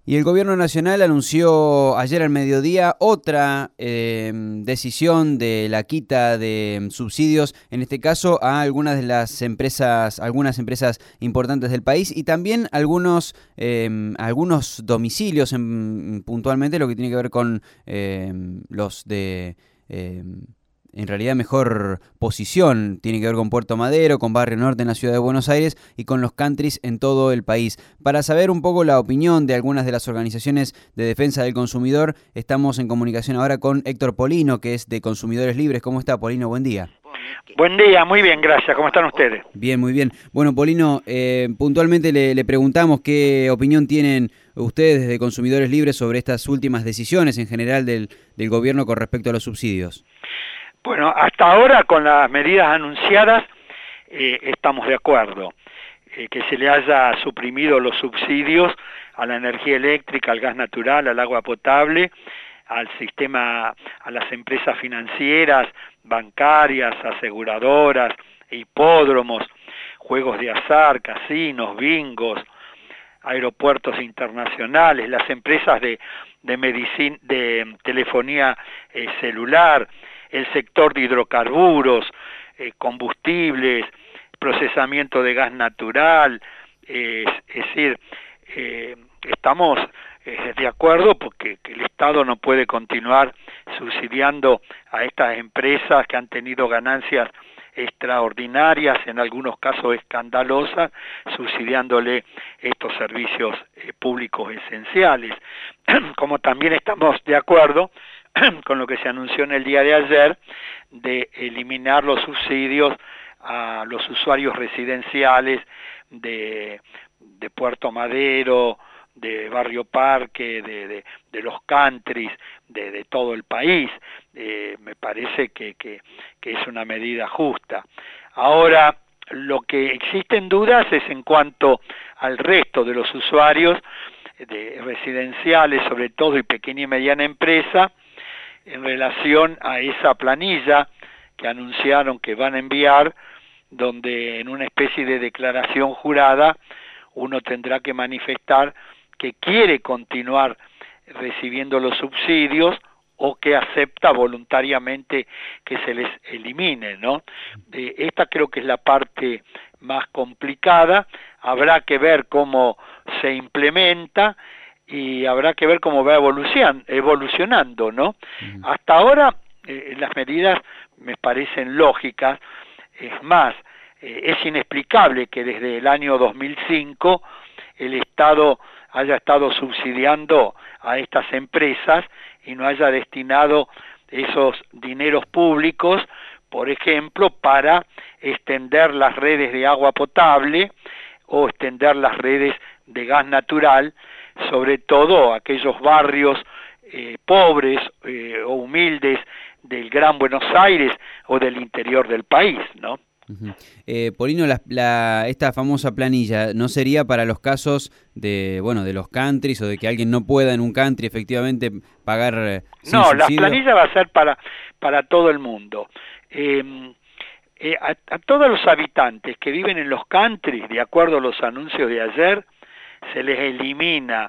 Y el gobierno nacional anunció ayer al mediodía otra decisión de la quita de subsidios, en este caso a algunas de las empresas, algunas empresas importantes del país y también algunos domicilios, puntualmente lo que tiene que ver con los de en realidad mejor posición, tiene que ver con Puerto Madero, con Barrio Norte en la ciudad de Buenos Aires y con los countries en todo el país. Para saber un poco la opinión de algunas de las organizaciones de defensa del consumidor, estamos en comunicación ahora con Héctor Polino, que es de Consumidores Libres. ¿Cómo está, Polino? Buen día. Buen día, muy bien, gracias. ¿Cómo están ustedes? Bien, muy bien. Bueno, Polino, puntualmente le preguntamos qué opinión tienen ustedes de Consumidores Libres sobre estas últimas decisiones en general del gobierno con respecto a los subsidios. Bueno, hasta ahora con las medidas anunciadas estamos de acuerdo. Que se le haya suprimido los subsidios a la energía eléctrica, al gas natural, al agua potable, al sistema, a las empresas financieras, bancarias, aseguradoras, hipódromos, juegos de azar, casinos, bingos, aeropuertos internacionales, las empresas de medicina, de telefonía celular, el sector de hidrocarburos, combustibles, procesamiento de gas natural, es decir, estamos de acuerdo porque el Estado no puede continuar subsidiando a estas empresas que han tenido ganancias extraordinarias, en algunos casos escandalosas, subsidiándole estos servicios públicos esenciales. Como también estamos de acuerdo con lo que se anunció en el día de ayer, de eliminar los subsidios a los usuarios residenciales de Puerto Madero, de Barrio Parque, de los countries, de todo el país. Me parece que es una medida justa. Ahora, lo que existen dudas es en cuanto al resto de los usuarios de residenciales, sobre todo, y pequeña y mediana empresa, en relación a esa planilla que anunciaron que van a enviar, donde en una especie de declaración jurada uno tendrá que manifestar que quiere continuar recibiendo los subsidios o que acepta voluntariamente que se les elimine, ¿no? Esta creo que es la parte más complicada. Habrá que ver cómo se implementa y habrá que ver cómo va evolucionando, ¿no? Hasta ahora las medidas me parecen lógicas. Es más, es inexplicable que desde el año 2005 el Estado haya estado subsidiando a estas empresas y no haya destinado esos dineros públicos, por ejemplo, para extender las redes de agua potable o extender las redes de gas natural, sobre todo aquellos barrios pobres o humildes del Gran Buenos Aires o del interior del país, ¿no? Polino, esta famosa planilla, ¿no sería para los casos de, bueno, de los countries o de que alguien no pueda en un country efectivamente pagar sin No, la subsidio? planilla va a ser para todo el mundo. A todos los habitantes que viven en los countries, de acuerdo a los anuncios de ayer, se les elimina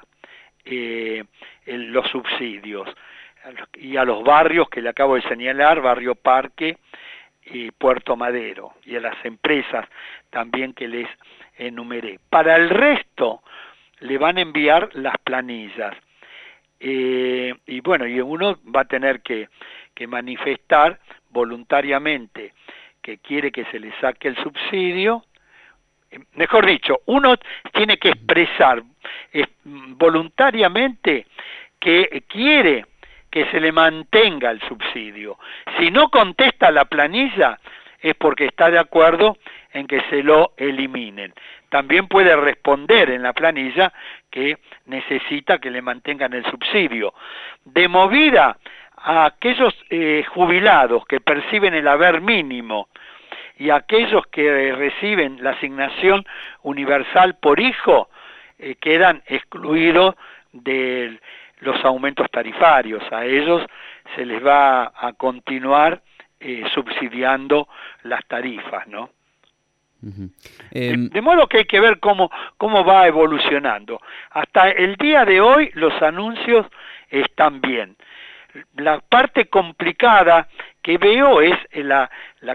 los subsidios. Y a los barrios que le acabo de señalar, Barrio Parque y Puerto Madero, y a las empresas también que les enumeré. Para el resto le van a enviar las planillas. Y bueno, y uno va a tener que manifestar voluntariamente que quiere que se le saque el subsidio. Mejor dicho, uno tiene que expresar voluntariamente que quiere que se le mantenga el subsidio. Si no contesta la planilla, es porque está de acuerdo en que se lo eliminen. También puede responder en la planilla que necesita que le mantengan el subsidio. De movida a aquellos jubilados que perciben el haber mínimo y aquellos que reciben la asignación universal por hijo, quedan excluidos de los aumentos tarifarios. A ellos se les va a continuar subsidiando las tarifas, ¿no? Ujú. De modo que hay que ver cómo va evolucionando. Hasta el día de hoy los anuncios están bien. La parte complicada que veo es la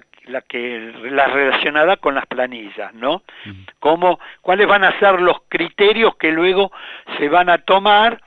relacionada con las planillas, ¿no? ¿Cuáles van a ser los criterios que luego se van a tomar?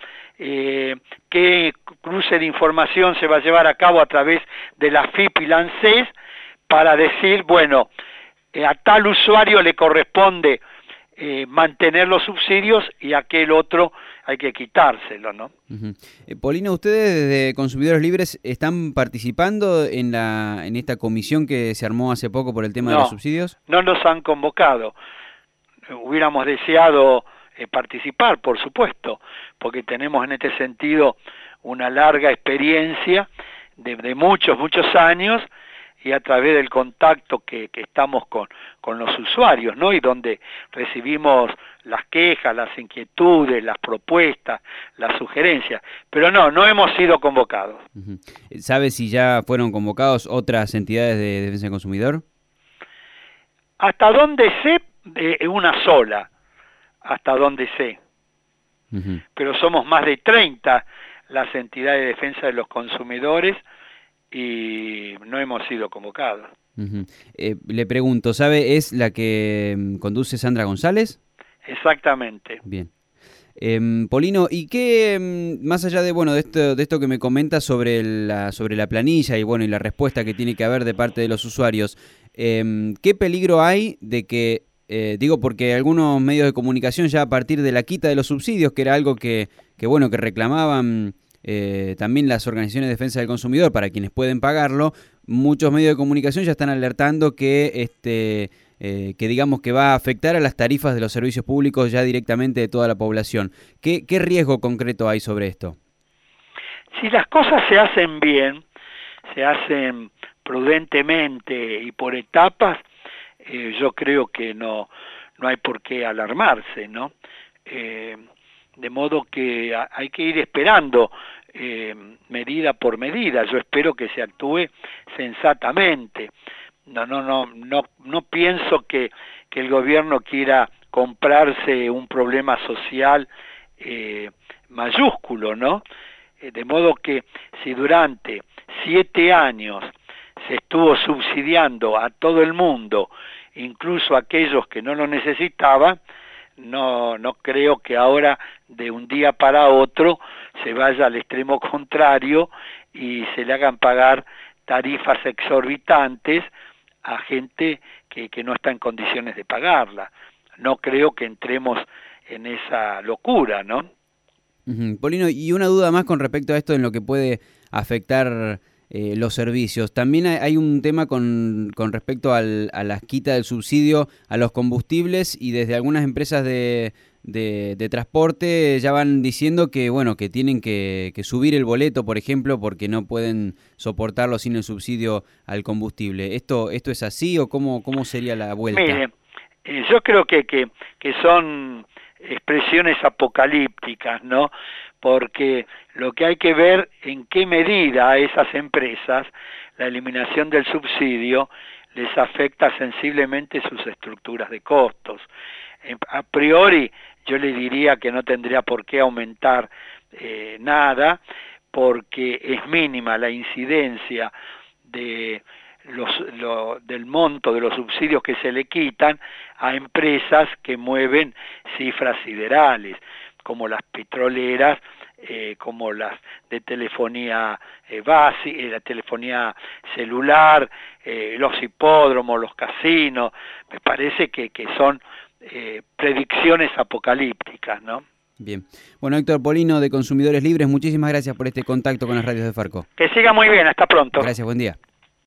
¿Qué cruce de información se va a llevar a cabo a través de la FIP y la ANSES para decir, bueno, a tal usuario le corresponde mantener los subsidios y a aquel otro hay que quitárselo, ¿no? Polino, ¿ustedes desde Consumidores Libres están participando en esta comisión que se armó hace poco por el tema de los subsidios? No nos han convocado. Hubiéramos deseado participar, por supuesto, porque tenemos en este sentido una larga experiencia de muchos años, y a través del contacto que estamos con los usuarios, ¿no? Y donde recibimos las quejas, las inquietudes, las propuestas, las sugerencias. Pero no hemos sido convocados. ¿Sabe si ya fueron convocados otras entidades de defensa del consumidor? Hasta donde sé, una sola, hasta donde sé. Pero somos más de 30 las entidades de defensa de los consumidores, y no hemos sido convocados. Le pregunto, ¿sabe, es la que conduce Sandra González? Exactamente. Bien. Polino, ¿y qué, más allá de esto que me comenta sobre la planilla y y la respuesta que tiene que haber de parte de los usuarios, qué peligro hay de que, porque algunos medios de comunicación ya a partir de la quita de los subsidios, que era algo que reclamaban también las organizaciones de defensa del consumidor para quienes pueden pagarlo, muchos medios de comunicación ya están alertando que digamos que va a afectar a las tarifas de los servicios públicos ya directamente de toda la población. ¿Qué riesgo concreto hay sobre esto? Si las cosas se hacen bien, se hacen prudentemente y por etapas, yo creo que no hay por qué alarmarse, ¿no? De modo que hay que ir esperando medida por medida. Yo espero que se actúe sensatamente. No pienso que el gobierno quiera comprarse un problema social mayúsculo, ¿no? De modo que si durante 7 años se estuvo subsidiando a todo el mundo, incluso a aquellos que no lo necesitaban, no creo que ahora de un día para otro se vaya al extremo contrario y se le hagan pagar tarifas exorbitantes a gente que no está en condiciones de pagarla. No creo que entremos en esa locura, ¿no? Polino, y una duda más con respecto a esto en lo que puede afectar los servicios. También hay un tema con respecto a la quita del subsidio a los combustibles, y desde algunas empresas de transporte ya van diciendo que que tienen que subir el boleto, por ejemplo, porque no pueden soportarlo sin el subsidio al combustible. ¿Esto es así o cómo sería la vuelta? Mire, yo creo que son expresiones apocalípticas, ¿no? Porque lo que hay que ver en qué medida a esas empresas la eliminación del subsidio les afecta sensiblemente sus estructuras de costos. A priori yo le diría que no tendría por qué aumentar nada, porque es mínima la incidencia del monto de los subsidios que se le quitan a empresas que mueven cifras siderales, como las petroleras, como las de telefonía básica, la telefonía celular, los hipódromos, los casinos. Me parece que son predicciones apocalípticas, ¿no? Bien. Bueno, Héctor Polino, de Consumidores Libres, muchísimas gracias por este contacto con las radios de Farco. Que siga muy bien, hasta pronto. Gracias, buen día.